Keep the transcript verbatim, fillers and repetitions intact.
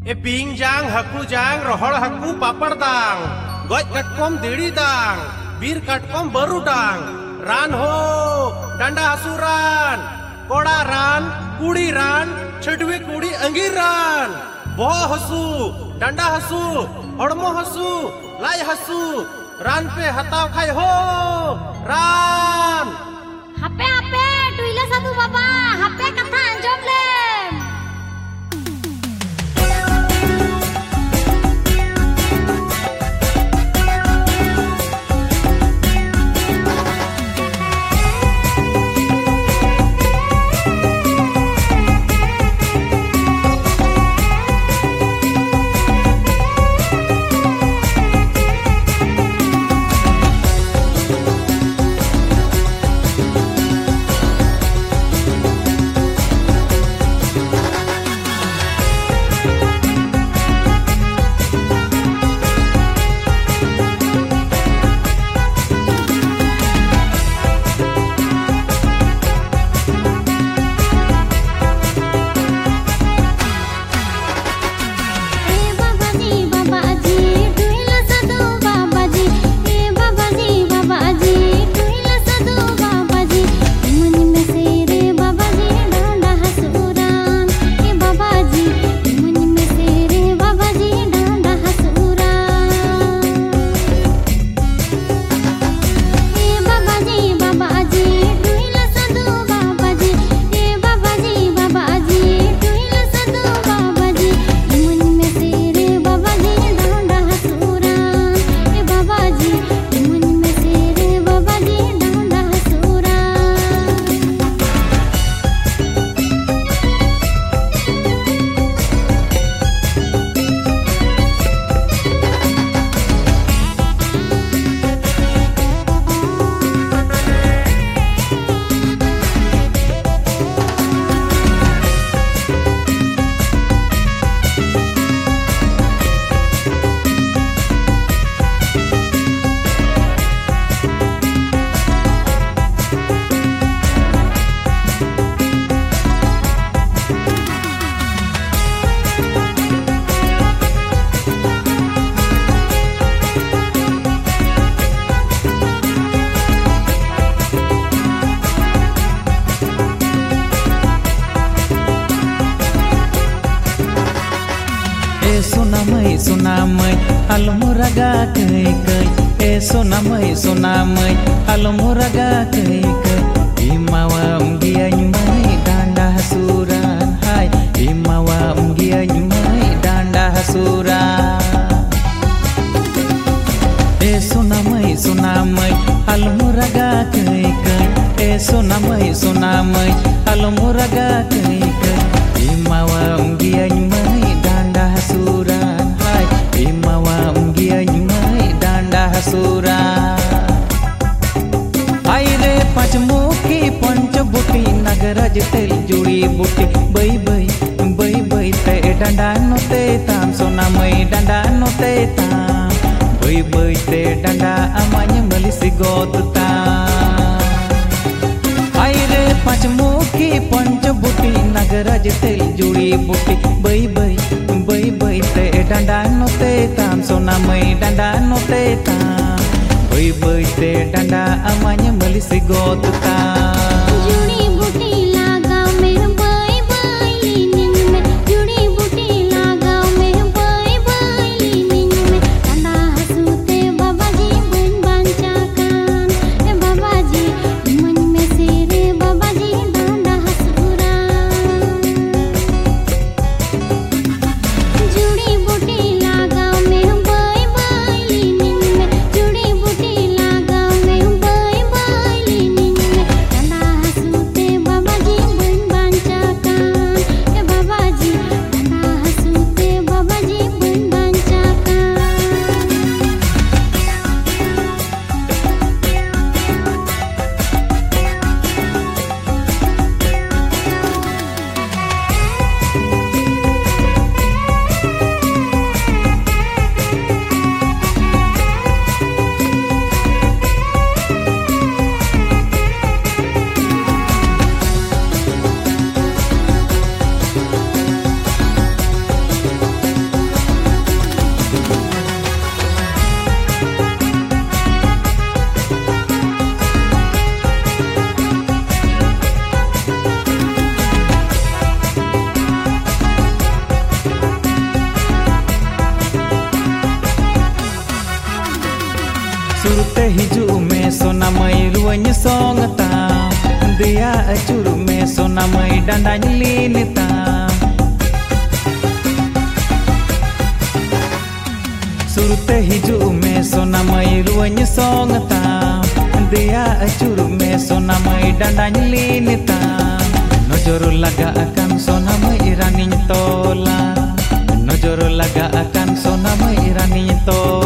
ए ping जांग हकू जांग रोहड़ हकू पापड़ दांग गज कटकम देड़ी दांग बीर कटकम बरू डांग रान हो डंडा हसू रान कोड़ा रान कुड़ी रान छटवी कुड़ी अंगीर रान बोह हसू डंडा हसू हड़मो हसू लाई हसू रान पे हताव खाई हो रान हापे हापे टुइला साधु बाबा हापे कथा अंजम ले Sunamai sunamai almuraga kai kai e sunamai sunamai almuraga kai kai imawam giai mai danda hasuran hai imawam giai mai danda hasuran e sunamai sunamai almuraga kai kai e sunamai sunamai almuraga kai kai imawam giai mai danda hasuran hai imawam giai mai danda hasuran aire pachmuki panchabuti nagaraj tel judi buti bai bai bai bai te danda note tam sonamai danda note tam bai bai te danda amanya malisi got tam aire pachmuki panchabuti nagaraj tel judi buti bai bai bai bai te danda note tam sonamai danda note tam bai bai te danda amanya malisi got tam जुड़ी बूटी लगाओ मेरे by by leaning में जुड़ी बूटी लगाओ मेरे by by leaning में डंडा हंसूते बाबा जी बन बांचा कान ए बाबा जी मन में से रे बाबा जी डंडा हंसूरा जुड़ी बूटी लगाओ मेरे बाई बाई लीनिंग में जुड़ी बूटी लगाओ मेरे बाई बाई लीनिंग में डंडा हिजू में सोना मई रुआñ song tam Dia acur me sona mei dandany lin tam Surte hiju me sona mei ruañ song tam Dia acur me sona mei dandany lin tam Nojor laga akan sona mei raniñ tola Nojor laga akan sona mei raniñ tola